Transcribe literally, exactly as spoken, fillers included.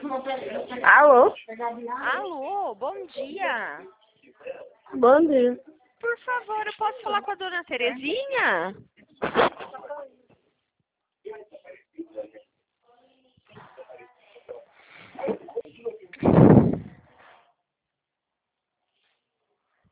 Alô? Alô, bom dia. Bom dia. Por favor, eu posso falar com a dona Terezinha?